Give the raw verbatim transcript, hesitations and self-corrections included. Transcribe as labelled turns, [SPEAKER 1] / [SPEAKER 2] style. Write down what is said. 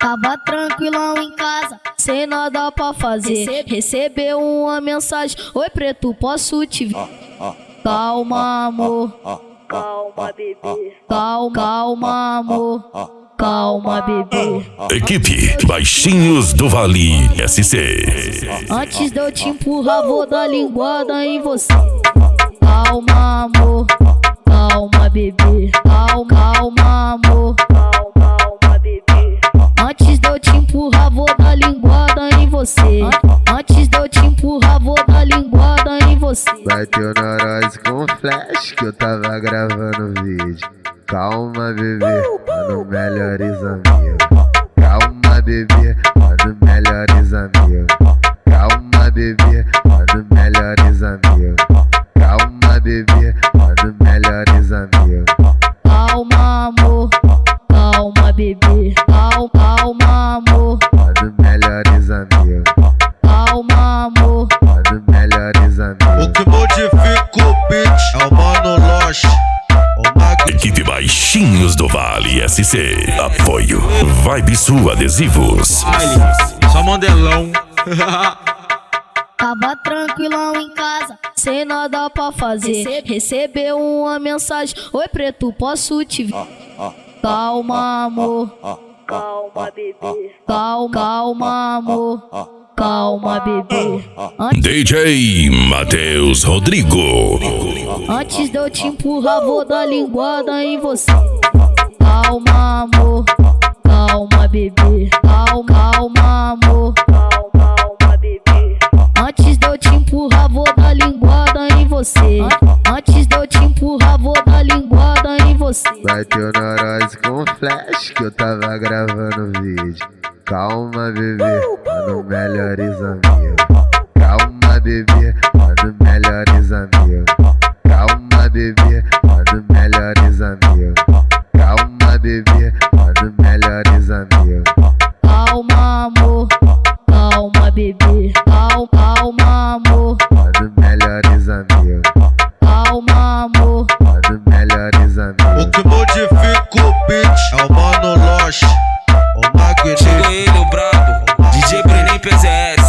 [SPEAKER 1] Tava tranquilão em casa, sem nada pra fazer. Recebeu uma mensagem: oi preto, posso te ver? Calma amor, calma bebê, calma, calma amor, calma bebê.
[SPEAKER 2] Equipe Baixinhos do Vale S C.
[SPEAKER 1] Antes de eu te empurrar, vou dar linguada em você. Calma amor, calma bebê, calma, calma amor, calma bebê. Antes de eu te empurrar, vou dar linguada em você. Antes de eu te empurrar, vou dar linguada em você.
[SPEAKER 3] Bateu neurose com flash que eu tava gravando vídeo. Calma bebê, mano, melhores amigos. Calma bebê, mano, melhores amigos. Calma bebê, mano, melhores amigos. Calma bebê, mano, melhores amigos.
[SPEAKER 1] Calma amor, calma bebê, calma, calma amor,
[SPEAKER 3] mano, melhores amigos.
[SPEAKER 1] Calma amor,
[SPEAKER 3] mano, melhores amigos.
[SPEAKER 4] O que modifica o beat é o Mano Loche.
[SPEAKER 2] Equipe Baixinhos do Vale S C. Apoio Vibe Sul Adesivos.
[SPEAKER 4] Só Mandelão.
[SPEAKER 1] Tava tranquilão em casa, sem nada pra fazer. Recebeu uma mensagem: oi preto, posso te ver? Calma amor, calma bebê, calma, calma amor, calma bebê.
[SPEAKER 2] D J Matheus Rodrigo.
[SPEAKER 1] Antes de eu te empurrar, vou dar linguada em você. Calma amor, calma bebê, calma, calma amor, calma bebê. Antes de eu te empurrar, vou dar linguada em você. Antes de eu te empurrar, vou dar linguada em você.
[SPEAKER 3] Bateu neurose com flash que eu tava gravando vídeo. Calma bebê, mano, melhores amigos. Calma bebê, mano, melhores amigos. Calma bebê, mano, melhores amigos. Calma bebê, mano, melhores amigos.
[SPEAKER 1] Calma amor, calma bebê, calma, calma amor,
[SPEAKER 3] mano, melhores amigos.
[SPEAKER 1] Calma amor,
[SPEAKER 3] mano, melhores amigos.
[SPEAKER 4] O que modifica o beat é o Mano Loche. O Magnífico.
[SPEAKER 5] Chega ele, o brabo, D J Brenin P Z S.